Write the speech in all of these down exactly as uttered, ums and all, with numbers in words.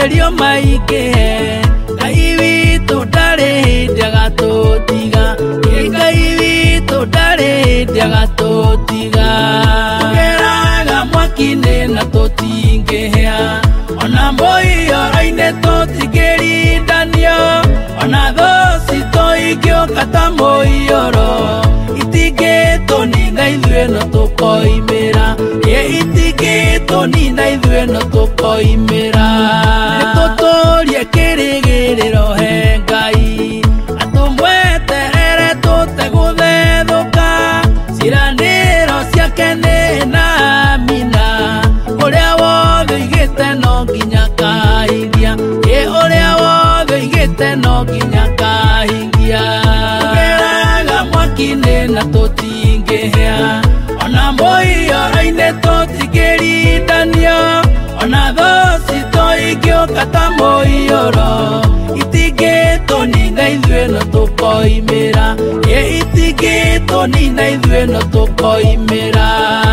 magerio maingihe Ngai witũ ndarĩ hĩndĩ agatũtiga Ngai witũ ndarĩ hĩndĩ agatũtiga Tũgeraga mwaki-inĩ na tũtingĩhĩa Ona mũiyũro-inĩ tũtingĩrindanio Ona thũ citũ ingĩũka ta mũiyũro Itingĩtũnina ithuĩ no tũkoimĩra Itingĩtũnina ithuĩ no tũkoimĩra Nĩtũtũrie kĩrĩgĩrĩro he Ngai Atũmweterere tũtegũthethũka Ciĩranĩro ciake nĩ na amina Ũrĩa wothe oigĩte no nginya akahingia Ũrĩa wothe oigĩte no nginya akahingia Tũgeraga mwaki-inĩ na tũtingĩhĩa Ona mũiyũro-inĩ tũtingĩrindanio Ona thũ citũ ingĩũka ta mũiyũro Itingĩtũnina ithuĩ no tũkoimĩra Itingĩtũnina ithuĩ no tũkoimĩra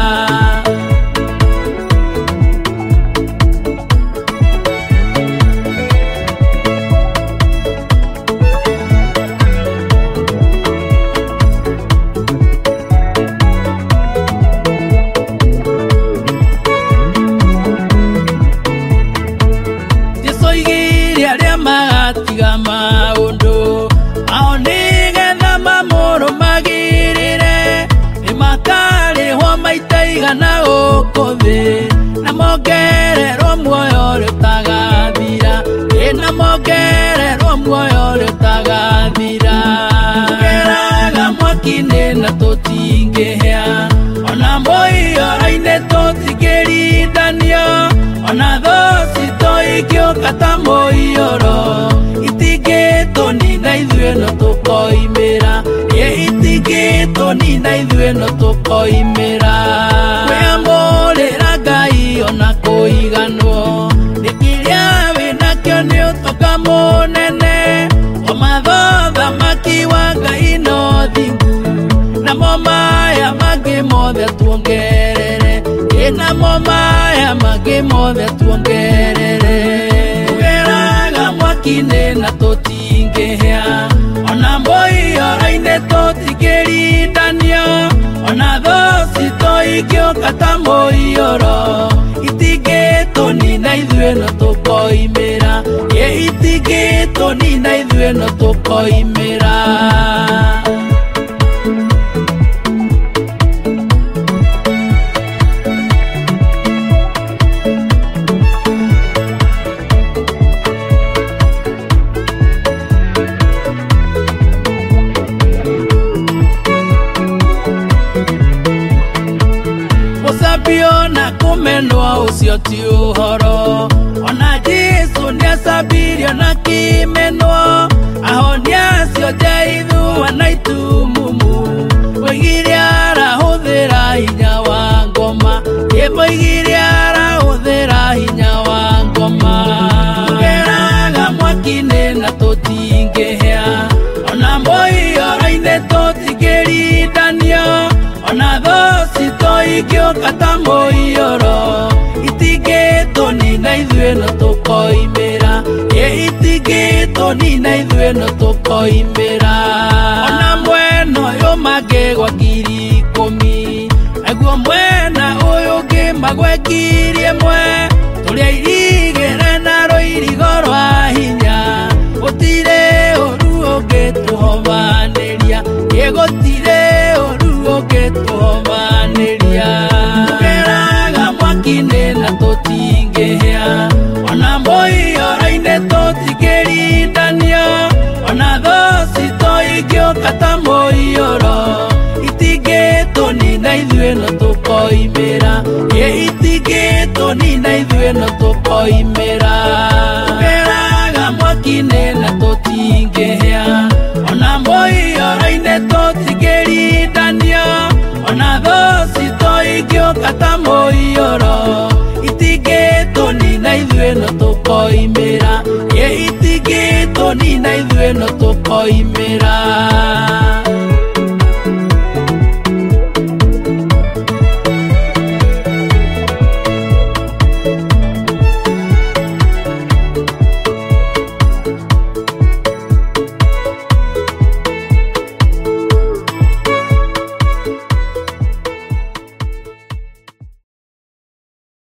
Magatiga maũndũ ao nĩgetha mamũrũmagĩrĩre nĩmakarĩhwo maita igana gũkũ thĩ na mongererwo muoyo ũrĩa ũtagathira na mongererwo muoyo ũrĩa ũtagathira Tũgeraga mwaki-inĩ na tũtingĩhĩa ona mũiyũro-inĩ tũtingĩrindanio Ona thũ citũ ingĩũka ta mũiyũro Itingĩtũnina ithuĩ no tũkoimĩra Itingĩtũnina ithuĩ no tũkoimĩra Kwĩyamũrĩra Ngai ona kũiganwo Nĩ kĩrĩa wĩnakĩo nĩ ũtonga mũnene Omatho thamaki wa Ngai no thingu Namo maya mangĩ mothe tuongerere Namo maya mangĩ mothe tuongerere Tũgeraga mwaki-inĩ na tũtingĩhĩa Ona mũiyũro-inĩ tũtingĩrindanio Ona thũ citũ ingĩũka ta mũiyũro Itingĩtũnina ithuĩ no tũkoimĩra Itingĩtũnina ithuĩ no tũkoimĩra Na kũmenwo ũcio ti ũhoro Ona Jesũ nĩacabirio na kĩmenwo Ahonia acio njaithua na itumumu Moigire arahũthĩra hinya wa ngoma Moigire arahũthĩra hinya wa ngoma Tũgeraga mwaki-inĩ na tũtingĩhĩa Ona mũiyũro-inĩ tũtingĩrindanio Ona thũ citũ ingĩũka ta mũiyũro Itingĩtũnina ithuĩ no tũkoimĩra Itingĩtũnina ithuĩ no tũkoimĩra Ona mwena ũyũ mangĩgwa ngiri ikũmi Naguo mwena ũyũ ũngĩ magwe ngiri ĩmwe Tũrĩa irigĩre na rũirigo rwa hinya Gũtirĩ ũru ũngĩtũhobanĩria Gũtirĩ ũru ũngĩtũhobanĩria Tũgeraga mwaki-inĩ na tũtingĩhĩa Ona mũiyũro-inĩ tũtingĩrindanio Ona thũ citũ ingĩũka ta mũiyũro Itingĩtũnina ithuĩ no tũkoimĩra Itingĩtũnina ithuĩ no tũkoimĩra Tũgeraga mwaki-inĩ na tũtingĩhĩa Ona mũiyũro-inĩ tũtingĩrindanio Ona thũ citũ ingĩũka ta mũiyũro Itingĩtũnina ithuĩ no tũkoimĩra Itingĩtũnina ithuĩ no tũkoimĩra